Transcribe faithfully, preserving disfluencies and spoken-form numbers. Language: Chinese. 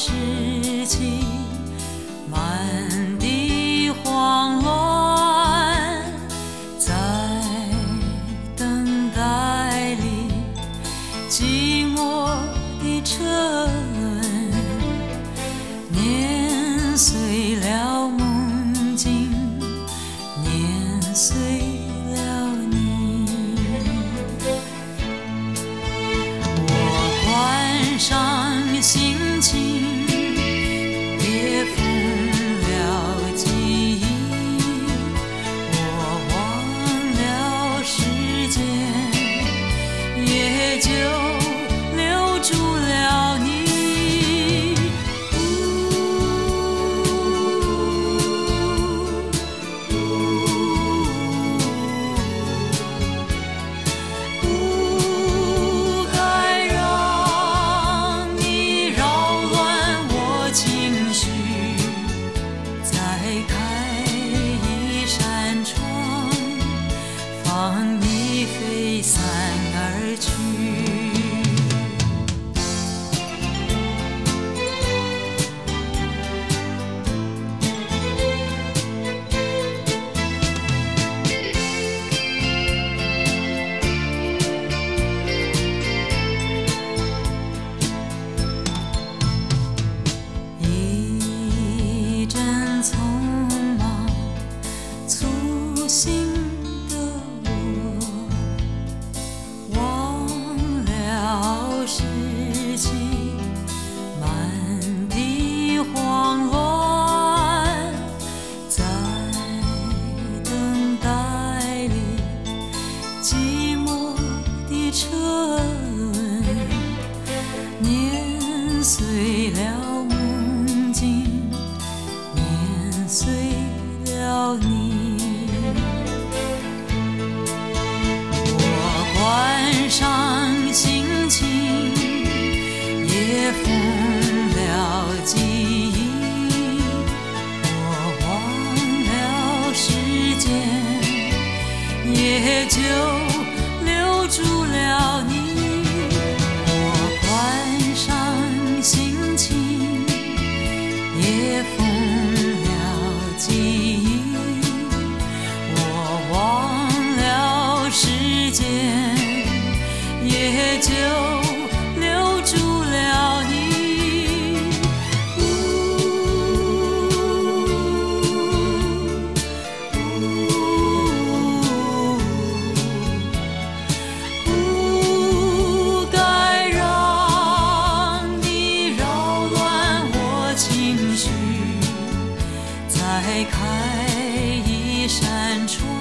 事情，满地慌乱，在等待里，寂寞的车轮碾碎了梦境，碾碎了你。我关上心情，也封了记忆，我忘了时间，也就留住了你。不该让你扰乱我情绪，再开一扇窗，放你飞散而去。一阵匆忙粗心的我，忘了事情，满地慌乱，在等待里，寂寞的车轮碾碎了梦境，碾碎了你。我关上心情，也封了记忆，我忘了时间，也就留住了你。我关上心情，也封了记忆，我忘了时间，也就留住了你。不该让你扰乱我情绪，再开一扇窗。